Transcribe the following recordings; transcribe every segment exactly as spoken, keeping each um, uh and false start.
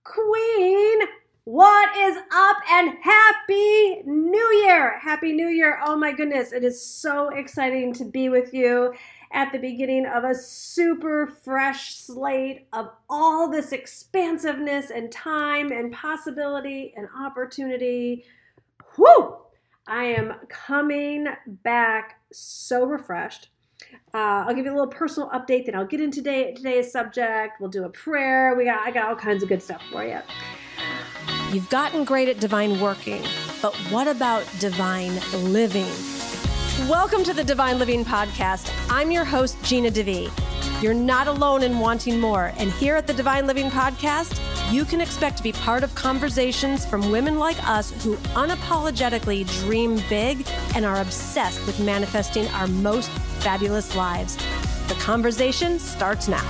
Queen, what is up? And Happy New Year! Happy New Year. Oh my goodness, it is so exciting to be with you at the beginning of a super fresh slate of all this expansiveness and time and possibility and opportunity. Woo! I am coming back so refreshed. Uh, I'll give you a little personal update, then I'll get into today, today's subject. We'll do a prayer. We got I got all kinds of good stuff for you. You've gotten great at divine working, but what about divine living? Welcome to the Divine Living Podcast. I'm your host, Gina DeVee. You're not alone in wanting more, and here at the Divine Living Podcast, you can expect to be part of conversations from women like us who unapologetically dream big and are obsessed with manifesting our most fabulous lives. The conversation starts now.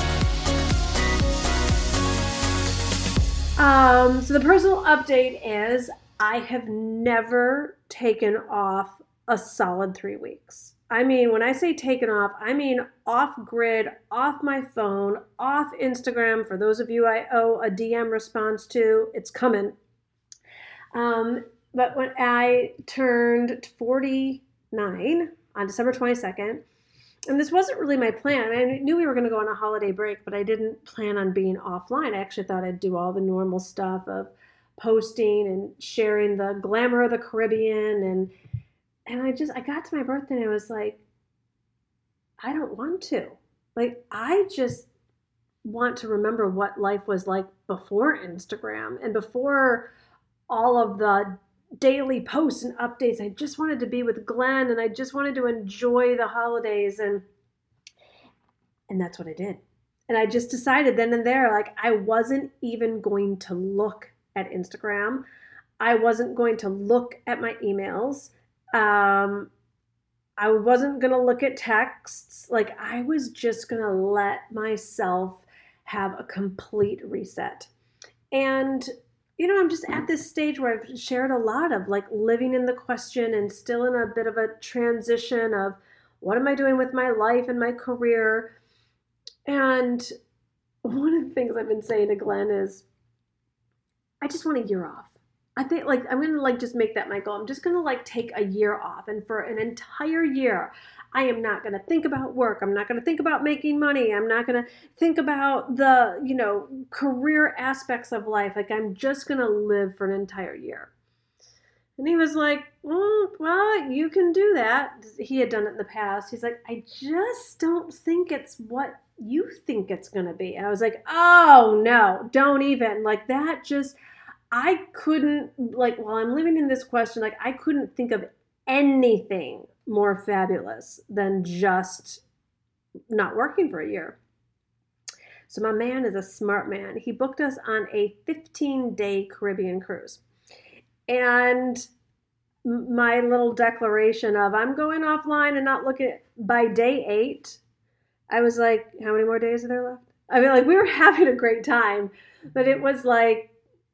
Um, so the personal update is I have never taken off a solid three weeks. I mean, when I say taken off, I mean off grid, off my phone, off Instagram. For those of you I owe a D M response to, it's coming. Um, but when I turned forty-nine on December twenty-second, and this wasn't really my plan. I mean, I knew we were going to go on a holiday break, but I didn't plan on being offline. I actually thought I'd do all the normal stuff of posting and sharing the glamour of the Caribbean. And and I just, I got to my birthday and I was like, I don't want to. Like, I just want to remember what life was like before Instagram and before all of the daily posts and updates. I just wanted to be with Glenn and I just wanted to enjoy the holidays, and and that's what I did. And I just decided then and there, like, I wasn't even going to look at Instagram. I wasn't going to look at my emails. Um, I wasn't going to look at texts. Like, I was just going to let myself have a complete reset. And you know, I'm just at this stage where I've shared a lot of like living in the question and still in a bit of a transition of what am I doing with my life and my career. And one of the things I've been saying to Glenn is I just want a year off. I think like I'm going to like just make that my goal. I'm just going to like take a year off, and for an entire year, I am not going to think about work. I'm not going to think about making money. I'm not going to think about the, you know, career aspects of life. Like, I'm just going to live for an entire year. And he was like, mm, well, you can do that. He had done it in the past. He's like, I just don't think it's what you think it's going to be. And I was like, oh no, don't even. Like, that just, I couldn't, like, while I'm living in this question, like, I couldn't think of anything more fabulous than just not working for a year. So my man is a smart man. He booked us on a fifteen-day Caribbean cruise. And my little declaration of I'm going offline and not looking at, by day eight, I was like, how many more days are there left? I mean, like, we were having a great time, but it was like,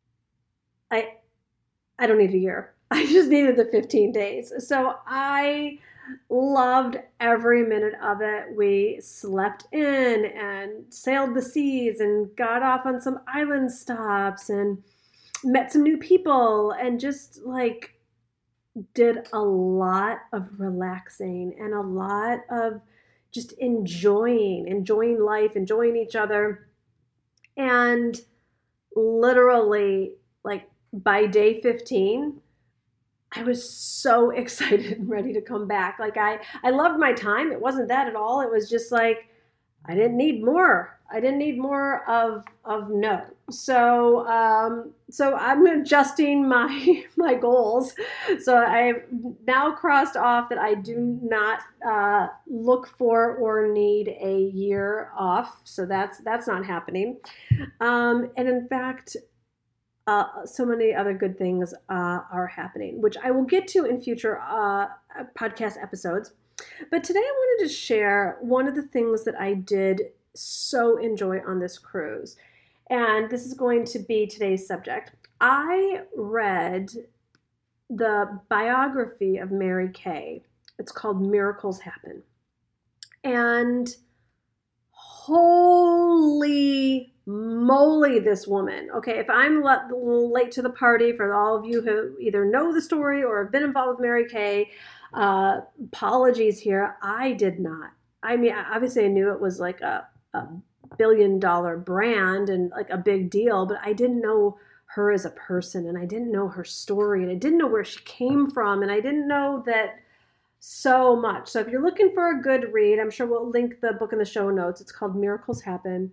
I I don't need a year. I just needed the fifteen days. So I loved every minute of it. We slept in and sailed the seas and got off on some island stops and met some new people and just like did a lot of relaxing and a lot of just enjoying, enjoying life, enjoying each other. And literally, like, by day fifteen, I was so excited and ready to come back. Like, I, I loved my time. It wasn't that at all. It was just like, I didn't need more. I didn't need more of, of no. So, um, so I'm adjusting my, my goals. So I've now crossed off that I do not, uh, look for or need a year off. So that's, that's not happening. Um, and in fact, Uh, so many other good things uh, are happening, which I will get to in future uh, podcast episodes. But today I wanted to share one of the things that I did so enjoy on this cruise. And this is going to be today's subject. I read the biography of Mary Kay. It's called Miracles Happen. And holy moly, this woman. Okay, if I'm le- late to the party, for all of you who either know the story or have been involved with Mary Kay, uh, apologies here. I did not. I mean, obviously I knew it was like a, a billion dollar brand and like a big deal, but I didn't know her as a person, and I didn't know her story, and I didn't know where she came from, and I didn't know that so much. So if you're looking for a good read, I'm sure we'll link the book in the show notes. It's called Miracles Happen.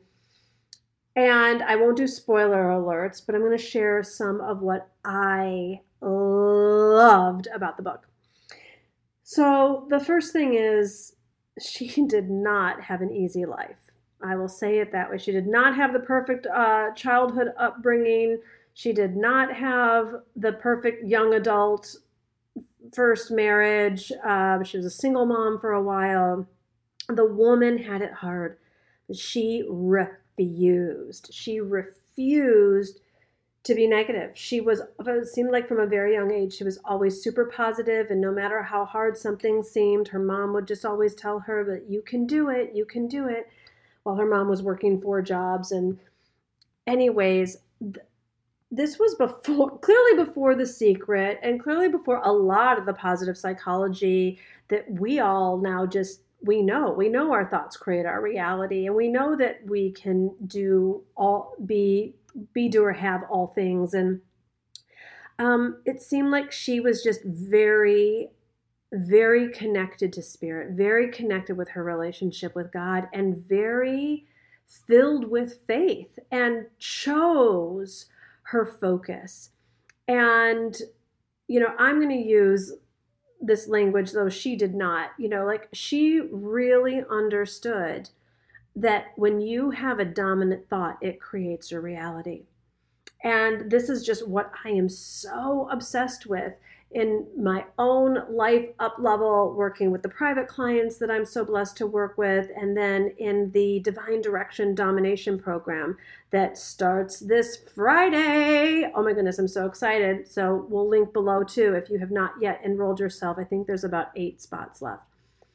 And I won't do spoiler alerts, but I'm going to share some of what I loved about the book. So the first thing is, she did not have an easy life. I will say it that way. She did not have the perfect uh, childhood upbringing. She did not have the perfect young adult first marriage. Uh, she was a single mom for a while. The woman had it hard. She refused. She refused to be negative. She was, it seemed like from a very young age, she was always super positive, and no matter how hard something seemed, her mom would just always tell her that you can do it, you can do it, while her mom was working four jobs. And anyways, th- this was before, clearly before The Secret, and clearly before a lot of the positive psychology that we all now just, we know. We know our thoughts create our reality, and we know that we can do all, be, be, do, or have all things. And um, it seemed like she was just very, very connected to spirit, very connected with her relationship with God, and very filled with faith, and chose her focus. And, you know, I'm going to use this language, though she did not, you know, like she really understood that when you have a dominant thought, it creates your reality. And this is just what I am so obsessed with in my own life up level, working with the private clients that I'm so blessed to work with, and then in the Divine Direction Domination Program that starts this Friday. Oh my goodness, I'm so excited. So we'll link below too if you have not yet enrolled yourself. I think there's about eight spots left.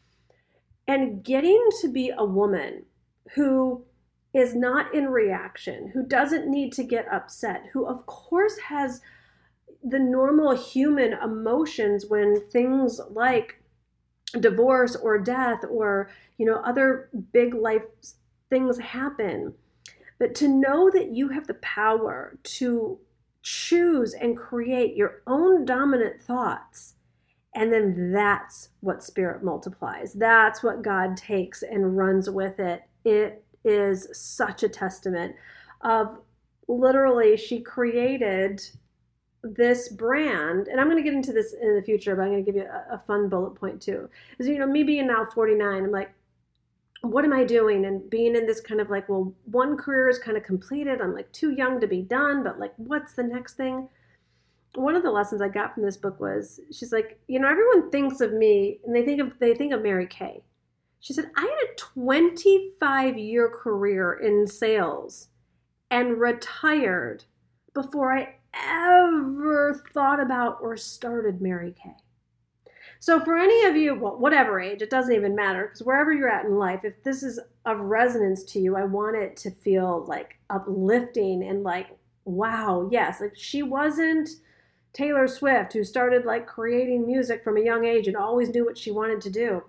And getting to be a woman who is not in reaction, who doesn't need to get upset, who of course has the normal human emotions when things like divorce or death or, you know, other big life things happen. But to know that you have the power to choose and create your own dominant thoughts, and then that's what spirit multiplies. That's what God takes and runs with it. It is such a testament of literally she created this brand, and I'm going to get into this in the future, but I'm going to give you a, a fun bullet point too. Is, you know, me being now forty-nine, I'm like, what am I doing? And being in this kind of like, well, one career is kind of completed. I'm like too young to be done, but like, what's the next thing? One of the lessons I got from this book was, she's like, you know, everyone thinks of me and they think of, they think of Mary Kay. She said, I had a twenty-five year career in sales and retired before I ever thought about or started Mary Kay. So for any of you, well, whatever age, it doesn't even matter, because wherever you're at in life, if this is of resonance to you, I want it to feel like uplifting and like, wow, yes, like she wasn't Taylor Swift who started like creating music from a young age and always knew what she wanted to do.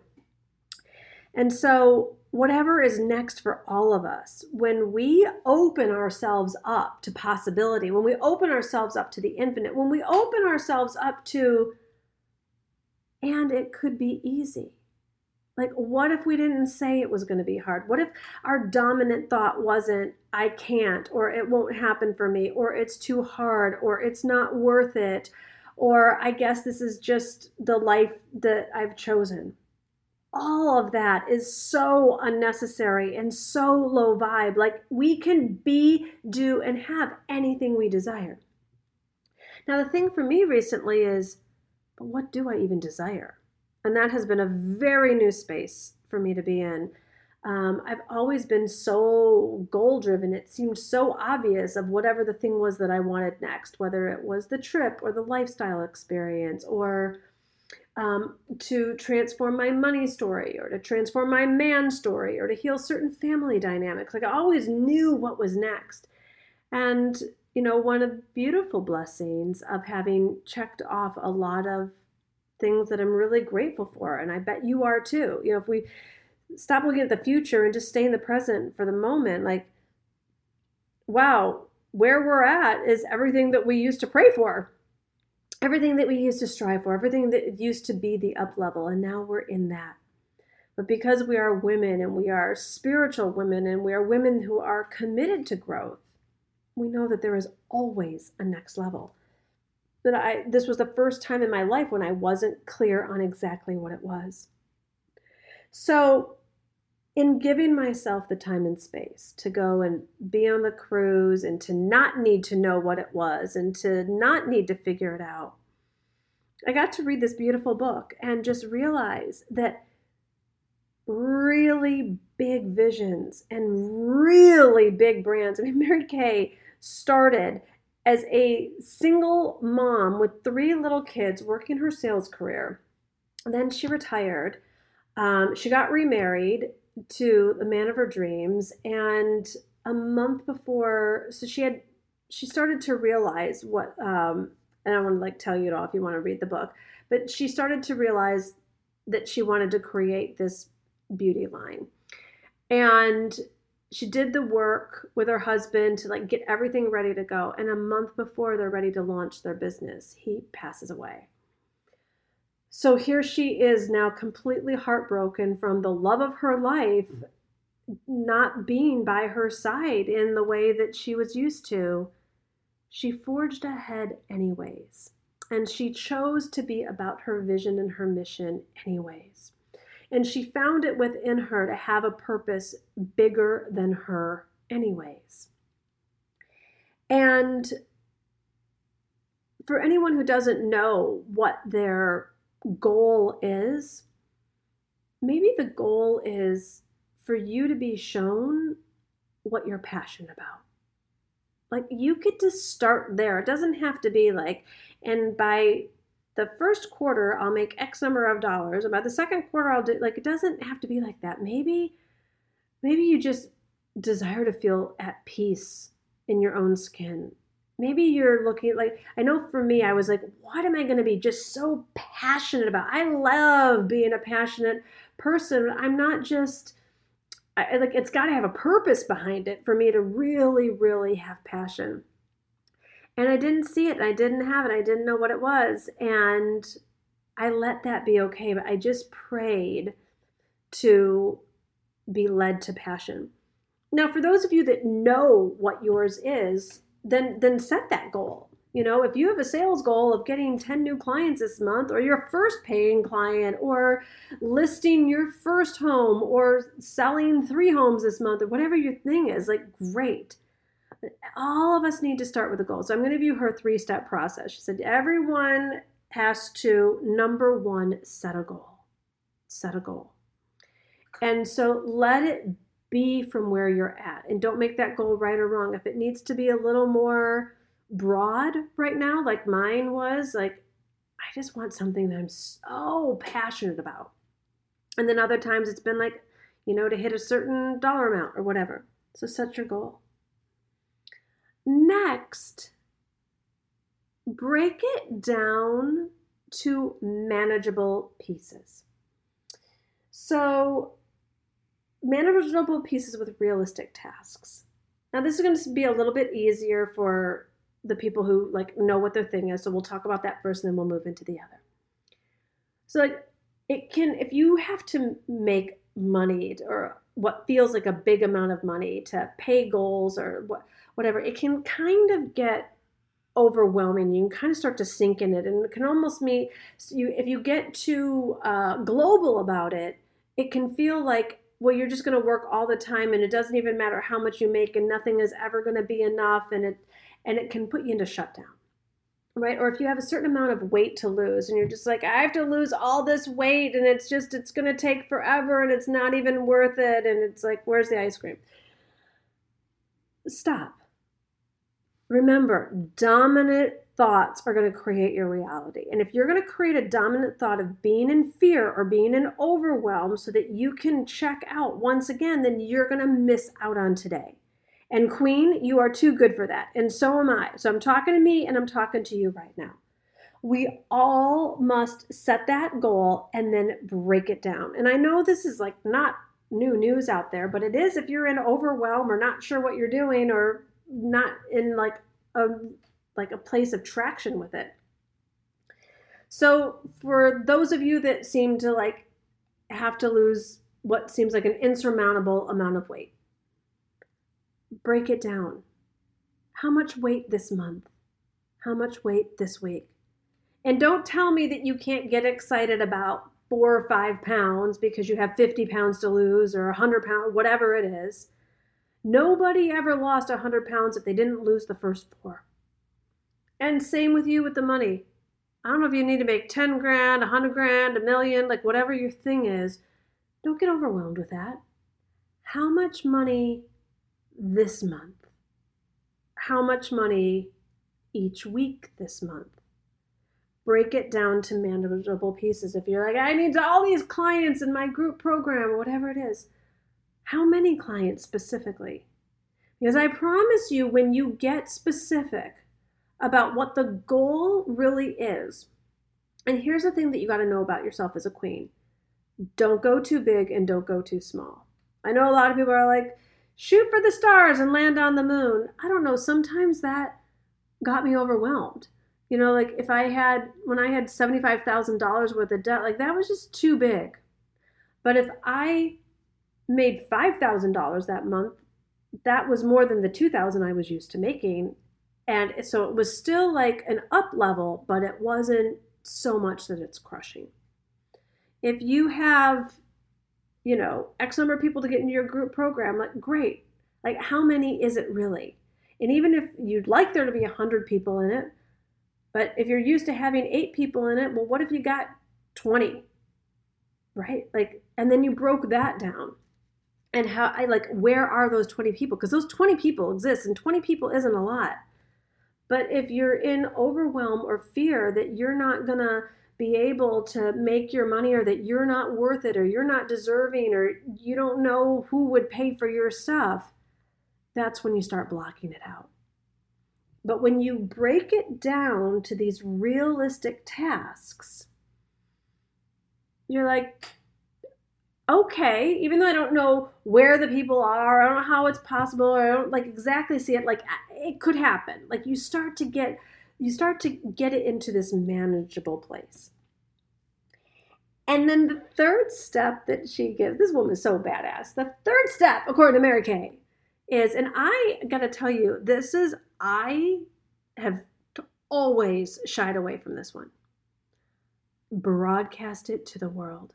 And so whatever is next for all of us, when we open ourselves up to possibility, when we open ourselves up to the infinite, when we open ourselves up to, and it could be easy. Like, what if we didn't say it was going to be hard? What if our dominant thought wasn't, I can't, or it won't happen for me, or it's too hard, or it's not worth it, or I guess this is just the life that I've chosen. All of that is so unnecessary and so low vibe. Like, we can be, do, and have anything we desire. Now, the thing for me recently is, but what do I even desire? And that has been a very new space for me to be in. Um, I've always been so goal-driven. It seemed so obvious of whatever the thing was that I wanted next, whether it was the trip or the lifestyle experience or um, to transform my money story or to transform my man story or to heal certain family dynamics. Like I always knew what was next. And, you know, one of the beautiful blessings of having checked off a lot of things that I'm really grateful for, and I bet you are too. You know, if we stop looking at the future and just stay in the present for the moment, like, wow, where we're at is everything that we used to pray for, everything that we used to strive for, everything that used to be the up level, and now we're in that. But because we are women and we are spiritual women and we are women who are committed to growth, we know that there is always a next level. That I this was the first time in my life when I wasn't clear on exactly what it was. So in giving myself the time and space to go and be on the cruise and to not need to know what it was and to not need to figure it out, I got to read this beautiful book and just realize that really big visions and really big brands. I mean, Mary Kay started as a single mom with three little kids working her sales career. Then she retired. Um, she got remarried to the man of her dreams. And a month before, so she had, she started to realize what, um, and I want to like tell you it all if you want to read the book, but she started to realize that she wanted to create this beauty line. And she did the work with her husband to like get everything ready to go. And a month before they're ready to launch their business, he passes away. So here she is now completely heartbroken from the love of her life not being by her side in the way that she was used to. She forged ahead anyways. And she chose to be about her vision and her mission anyways. And she found it within her to have a purpose bigger than her anyways. And for anyone who doesn't know what their goal is, maybe the goal is for you to be shown what you're passionate about. Like you get to start there. It doesn't have to be like, and by the first quarter, I'll make X number of dollars. And by the second quarter, I'll do, like, it doesn't have to be like that. Maybe, maybe you just desire to feel at peace in your own skin. Maybe you're looking like, I know for me, I was like, what am I going to be just so passionate about? I love being a passionate person. I'm not just, I, like, it's got to have a purpose behind it for me to really, really have passion. And I didn't see it, and I didn't have it, I didn't know what it was, and I let that be okay, but I just prayed to be led to passion. Now, for those of you that know what yours is, then, then set that goal. You know, if you have a sales goal of getting ten new clients this month, or your first paying client, or listing your first home, or selling three homes this month, or whatever your thing is, like, great. All of us need to start with a goal. So I'm going to give you her three-step process. She said everyone has to, number one, set a goal. Set a goal. And so let it be from where you're at. And don't make that goal right or wrong. If it needs to be a little more broad right now, like mine was, like, I just want something that I'm so passionate about. And then other times it's been like, you know, to hit a certain dollar amount or whatever. So set your goal. Next, break it down to manageable pieces. So, manageable pieces with realistic tasks. Now, this is going to be a little bit easier for the people who like know what their thing is. So we'll talk about that first, and then we'll move into the other. So, like, it can, if you have to make money or what feels like a big amount of money to pay goals or what. Whatever, it can kind of get overwhelming. You can kind of start to sink in it, and it can almost mean you if you get too uh, global about it, it can feel like, well, you're just going to work all the time, and it doesn't even matter how much you make, and nothing is ever going to be enough, and it and it can put you into shutdown, right? Or if you have a certain amount of weight to lose, and you're just like, I have to lose all this weight, and it's just it's going to take forever, and it's not even worth it, and it's like, where's the ice cream? Stop. Remember, dominant thoughts are going to create your reality. And if you're going to create a dominant thought of being in fear or being in overwhelm so that you can check out once again, then you're going to miss out on today. And Queen, you are too good for that. And so am I. So I'm talking to me and I'm talking to you right now. We all must set that goal and then break it down. And I know this is like not new news out there, but it is if you're in overwhelm or not sure what you're doing or not in like a like a place of traction with it. So for those of you that seem to like have to lose what seems like an insurmountable amount of weight, break it down. How much weight this month? How much weight this week? And don't tell me that you can't get excited about four or five pounds because you have fifty pounds to lose or one hundred pounds, whatever it is. Nobody ever lost one hundred pounds if they didn't lose the first four. And same with you with the money. I don't know if you need to make ten grand, one hundred grand, a million, like whatever your thing is. Don't get overwhelmed with that. How much money this month? How much money each week this month? Break it down to manageable pieces. If you're like, I need all these clients in my group program or whatever it is, how many clients specifically? Because I promise you, when you get specific about what the goal really is, and here's the thing that you got to know about yourself as a queen. Don't go too big and don't go too small. I know a lot of people are like, shoot for the stars and land on the moon. I don't know. Sometimes that got me overwhelmed. You know, like if I had, when I had seventy-five thousand dollars worth of debt, like that was just too big. But if I made five thousand dollars that month, that was more than the two thousand dollars I was used to making. And so it was still like an up level, but it wasn't so much that it's crushing. If you have, you know, X number of people to get into your group program, like great. Like how many is it really? And even if you'd like there to be one hundred people in it, but if you're used to having eight people in it, well, what if you got twenty, right? Like, and then you broke that down. And how, I like, where are those twenty people? Because those twenty people exist and twenty people isn't a lot. But if you're in overwhelm or fear that you're not going to be able to make your money or that you're not worth it or you're not deserving or you don't know who would pay for your stuff, that's when you start blocking it out. But when you break it down to these realistic tasks, you're like, okay, even though I don't know where the people are, I don't know how it's possible, or I don't like exactly see it, like it could happen. Like you start to get, you start to get it into this manageable place. And then the third step that she gives, this woman is so badass. The third step, according to Mary Kay, is, and I got to tell you, this is, I have always shied away from this one. Broadcast it to the world.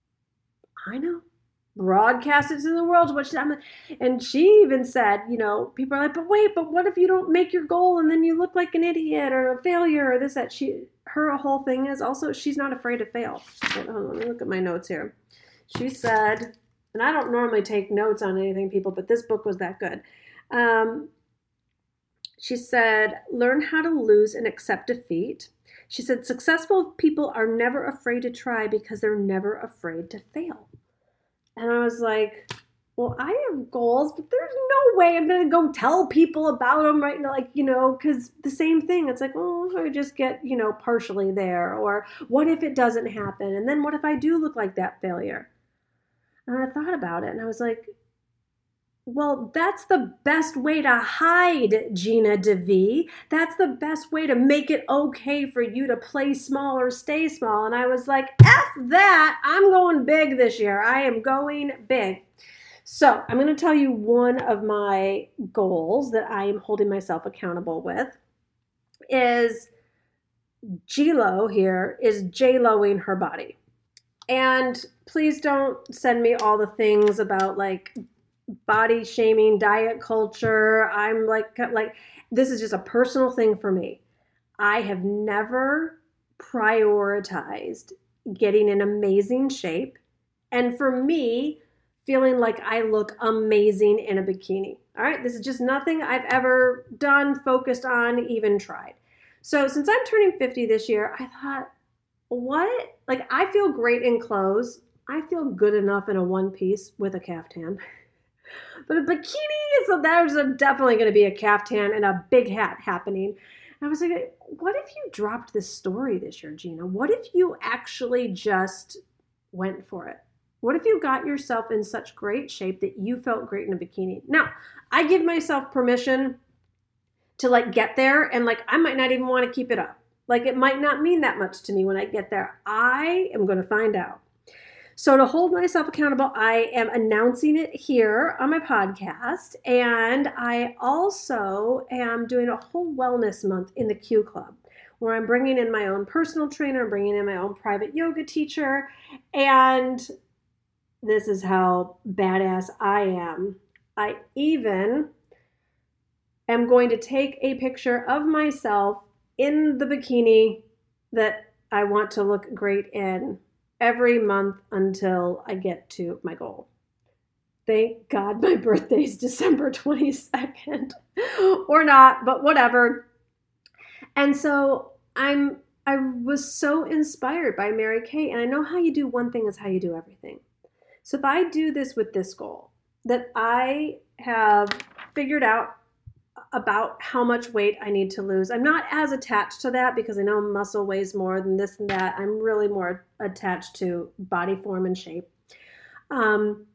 I know. Broadcast it to the world. What she, I'm, and she even said, you know, people are like, but wait, but what if you don't make your goal and then you look like an idiot or a failure or this, that? She, her whole thing is also she's not afraid to fail. Hold on, let me look at my notes here. She said, and I don't normally take notes on anything, people, but this book was that good. Um, she said, learn how to lose and accept defeat. She said, successful people are never afraid to try because they're never afraid to fail. And I was like, well, I have goals, but there's no way I'm going to go tell people about them right now. Like, you know, because the same thing, it's like, oh, I just get, you know, partially there. Or what if it doesn't happen? And then what if I do look like that failure? And I thought about it and I was like, well, that's the best way to hide, Gina DeVee. That's the best way to make it okay for you to play small or stay small. And I was like, F that. I'm going big this year. I am going big. So I'm going to tell you one of my goals that I am holding myself accountable with is G-Lo here is J-Lo-ing her body. And please don't send me all the things about like body shaming, diet culture. I'm like, like, this is just a personal thing for me. I have never prioritized getting in amazing shape. And for me, feeling like I look amazing in a bikini. All right. This is just nothing I've ever done, focused on, even tried. So since I'm turning fifty this year, I thought, what? Like, I feel great in clothes. I feel good enough in a one piece with a caftan. But a bikini, so there's a, definitely going to be a caftan and a big hat happening. And I was like, what if you dropped this story this year, Gina? What if you actually just went for it? What if you got yourself in such great shape that you felt great in a bikini? Now, I give myself permission to like get there, and like I might not even want to keep it up. Like it might not mean that much to me when I get there. I am going to find out. So to hold myself accountable, I am announcing it here on my podcast. And I also am doing a whole wellness month in the Q Club, where I'm bringing in my own personal trainer, I'm bringing in my own private yoga teacher. And this is how badass I am. I even am going to take a picture of myself in the bikini that I want to look great in every month until I get to my goal. Thank God my birthday is December twenty-second or not, but whatever. And so I'm, I was so inspired by Mary Kay, and I know how you do one thing is how you do everything. So if I do this with this goal, that I have figured out about how much weight I need to lose. I'm not as attached to that because I know muscle weighs more than this and that. I'm really more attached to body form and shape. Um,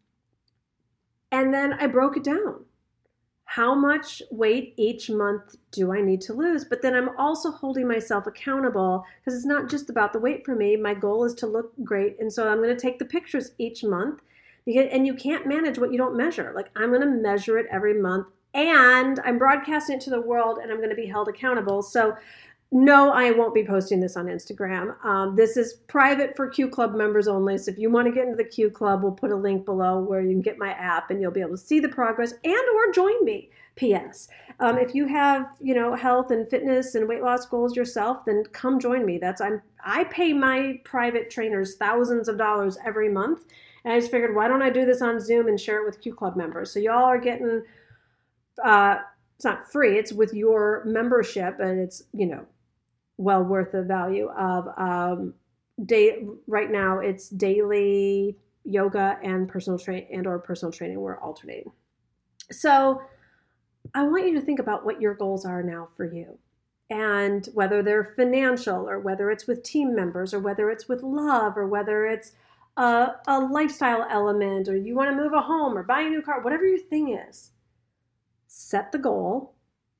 and then I broke it down. How much weight each month do I need to lose? But then I'm also holding myself accountable because it's not just about the weight for me. My goal is to look great. And so I'm going to take the pictures each month. And you can't manage what you don't measure. Like I'm going to measure it every month. And I'm broadcasting it to the world, and I'm going to be held accountable. So no, I won't be posting this on Instagram. Um, this is private for Q Club members only. So if you want to get into the Q Club, we'll put a link below where you can get my app and you'll be able to see the progress and or join me. P S. Um, if you have, you know, health and fitness and weight loss goals yourself, then come join me. That's I'm I pay my private trainers thousands of dollars every month. And I just figured, why don't I do this on Zoom and share it with Q Club members? So y'all are getting Uh, it's not free, it's with your membership, and it's, you know, well worth the value of um, day. Right now it's daily yoga and personal train and or personal training. We're alternating. So I want you to think about what your goals are now for you, and whether they're financial or whether it's with team members or whether it's with love or whether it's a, a lifestyle element or you want to move a home or buy a new car, whatever your thing is. Set the goal,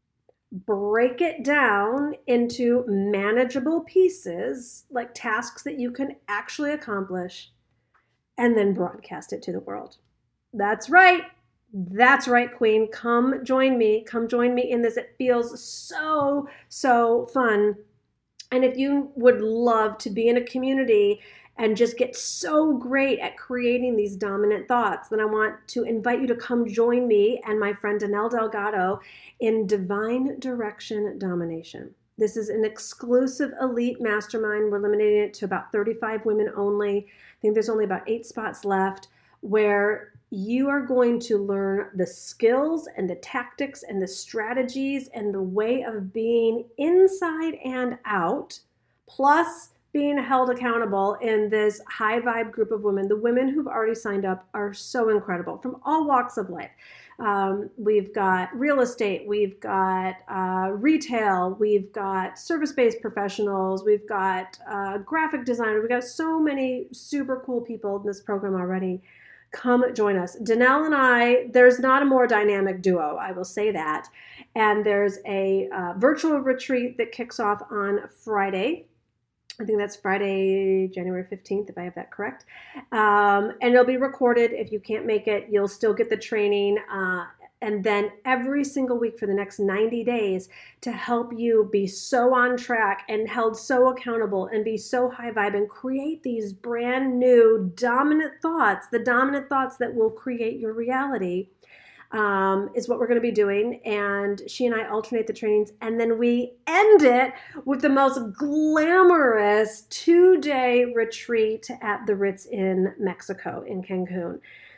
break it down into manageable pieces, like tasks that you can actually accomplish, and then broadcast it to the world. That's right. That's right, Queen. Come join me. Come join me in this. It feels so, so fun. And if you would love to be in a community and just get so great at creating these dominant thoughts, then I want to invite you to come join me and my friend Danelle Delgado in Divine Direction Domination. This is an exclusive elite mastermind. We're limiting it to about thirty-five women only. I think there's only about eight spots left, where you are going to learn the skills and the tactics and the strategies and the way of being inside and out, plus being held accountable in this high vibe group of women. The women who've already signed up are so incredible from all walks of life. Um, we've got real estate, we've got uh, retail, we've got service-based professionals, we've got uh, graphic designers, we've got so many super cool people in this program already. Come join us. Danelle and I, there's not a more dynamic duo, I will say that. And there's a uh, virtual retreat that kicks off on Friday. I think that's Friday, January fifteenth, if I have that correct. Um, and it'll be recorded. If you can't make it, you'll still get the training. Uh, and then every single week for the next ninety days to help you be so on track and held so accountable and be so high vibe and create these brand new dominant thoughts, the dominant thoughts that will create your reality. Um, is what we're going to be doing. And she and I alternate the trainings. And then we end it with the most glamorous two-day retreat at the Ritz in Mexico, in Cancun.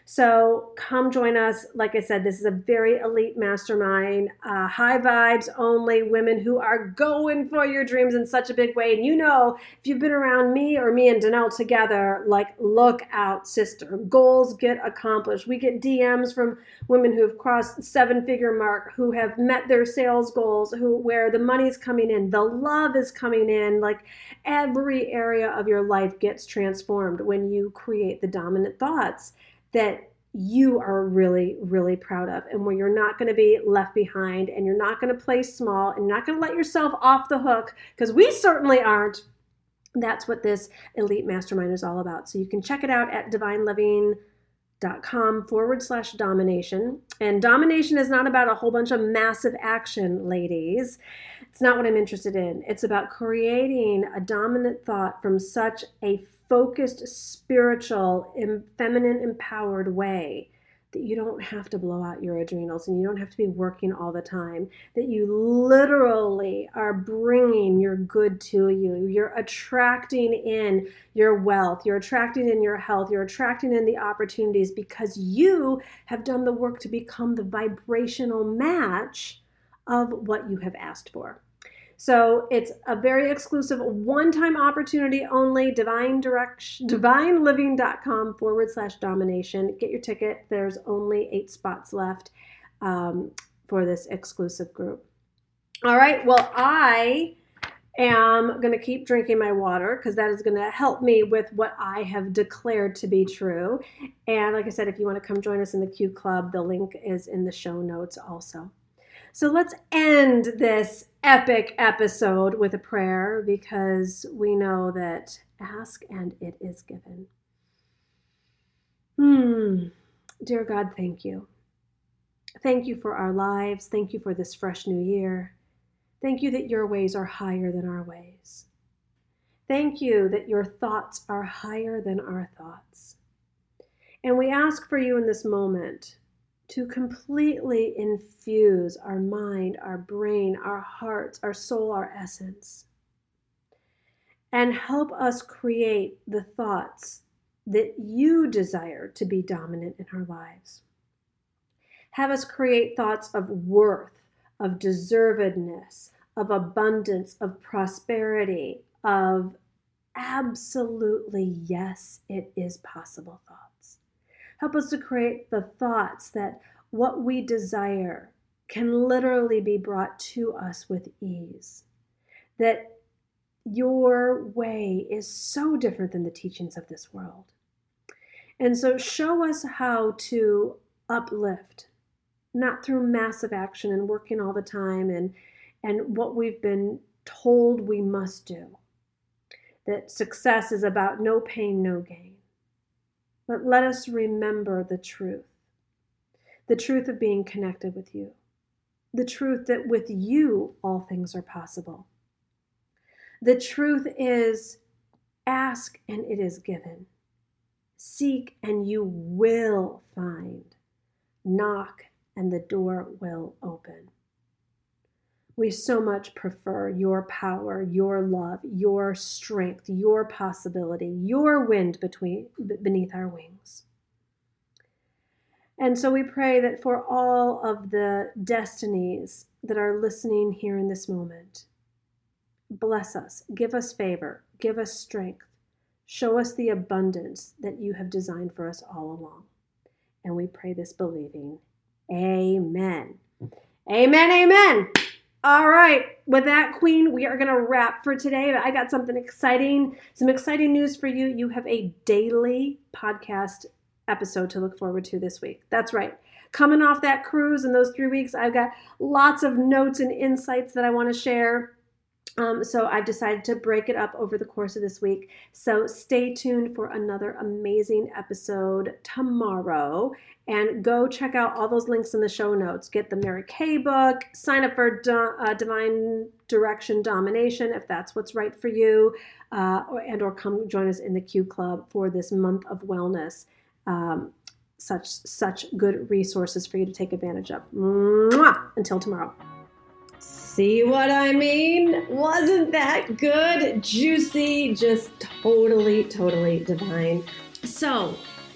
So come join us. Like I said, this is a very elite mastermind, uh, high vibes only, women who are going for your dreams in such a big way. And you know, if you've been around me or me and Danelle together, like, look out, sister. Goals get accomplished. We get D Ms from women who have crossed seven figure mark, who have met their sales goals, who where the money's coming in, the love is coming in. Like, every area of your life gets transformed when you create the dominant thoughts that you are really, really proud of, and where you're not going to be left behind, and you're not going to play small, and you're not going to let yourself off the hook, because we certainly aren't. That's what this elite mastermind is all about. So you can check it out at divineliving.com forward slash domination. And domination is not about a whole bunch of massive action, ladies. It's not what I'm interested in. It's about creating a dominant thought from such a focused, spiritual, feminine, empowered way that you don't have to blow out your adrenals and you don't have to be working all the time, that you literally are bringing your good to you. You're attracting in your wealth, you're attracting in your health, you're attracting in the opportunities because you have done the work to become the vibrational match of what you have asked for. So it's a very exclusive one-time opportunity only, divine direction, divineliving.com forward slash domination. Get your ticket. There's only eight spots left um, for this exclusive group. All right. Well, I am going to keep drinking my water because that is going to help me with what I have declared to be true. And like I said, if you want to come join us in the Q Club, the link is in the show notes also. So let's end this epic episode with a prayer, because we know that ask and it is given. Hmm. Dear God, thank you. Thank you for our lives. Thank you for this fresh new year. Thank you that your ways are higher than our ways. Thank you that your thoughts are higher than our thoughts. And we ask for you in this moment to completely infuse our mind, our brain, our hearts, our soul, our essence, and help us create the thoughts that you desire to be dominant in our lives. Have us create thoughts of worth, of deservedness, of abundance, of prosperity, of absolutely yes, it is possible thoughts. Help us to create the thoughts that what we desire can literally be brought to us with ease. That your way is so different than the teachings of this world. And so show us how to uplift, not through massive action and working all the time and, and what we've been told we must do. That success is about no pain, no gain. But let us remember the truth, the truth of being connected with you, the truth that with you all things are possible. The truth is, ask and it is given. Seek and you will find. Knock and the door will open. We so much prefer your power, your love, your strength, your possibility, your wind between, beneath our wings. And so we pray that for all of the destinies that are listening here in this moment, bless us, give us favor, give us strength, show us the abundance that you have designed for us all along. And we pray this believing. Amen. Amen, amen. All right, with that, Queen, we are going to wrap for today. I got something exciting, some exciting news for you. You have a daily podcast episode to look forward to this week. That's right. Coming off that cruise in those three weeks, I've got lots of notes and insights that I want to share. Um, so I've decided to break it up over the course of this week. So stay tuned for another amazing episode tomorrow. And go check out all those links in the show notes. Get the Mary Kay book. Sign up for Do- uh, Divine Direction Domination if that's what's right for you. Uh, or, and or come join us in the Q Club for this month of wellness. Um, such, such good resources for you to take advantage of. Mwah! Until tomorrow. See what I mean? Wasn't that good? Juicy, just totally, totally divine. So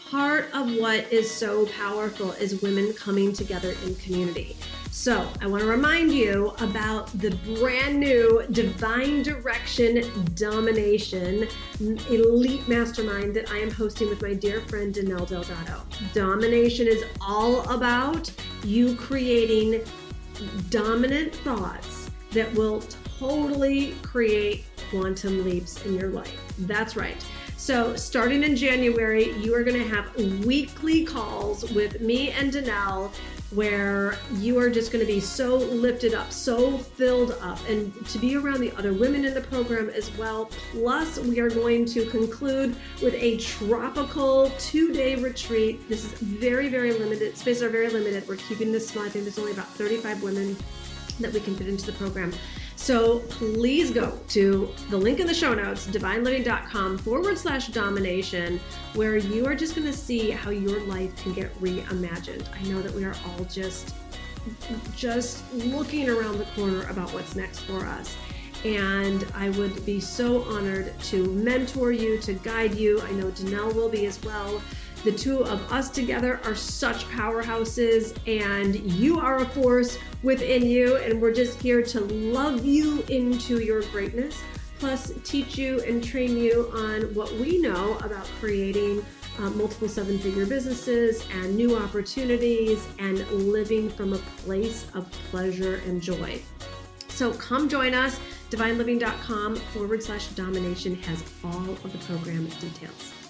part of what is so powerful is women coming together in community. So I want to remind you about the brand new Divine Direction Domination Elite Mastermind that I am hosting with my dear friend Danelle Delgado. Domination is all about you creating dominant thoughts that will totally create quantum leaps in your life. That's right. So starting in January, you are going to have weekly calls with me and Danelle where you are just going to be so lifted up, so filled up, and to be around the other women in the program as well. Plus, we are going to conclude with a tropical two-day retreat. This is very, very limited. Spaces are very limited. We're keeping this small. I think there's only about thirty-five women that we can fit into the program. So please go to the link in the show notes, divineliving.com forward slash domination, where you are just going to see how your life can get reimagined. I know that we are all just, just looking around the corner about what's next for us. And I would be so honored to mentor you, to guide you. I know Danelle will be as well. The two of us together are such powerhouses, and you are a force within you, and we're just here to love you into your greatness, plus teach you and train you on what we know about creating uh, multiple seven-figure businesses and new opportunities and living from a place of pleasure and joy. So come join us. divineliving.com forward slash domination has all of the program details.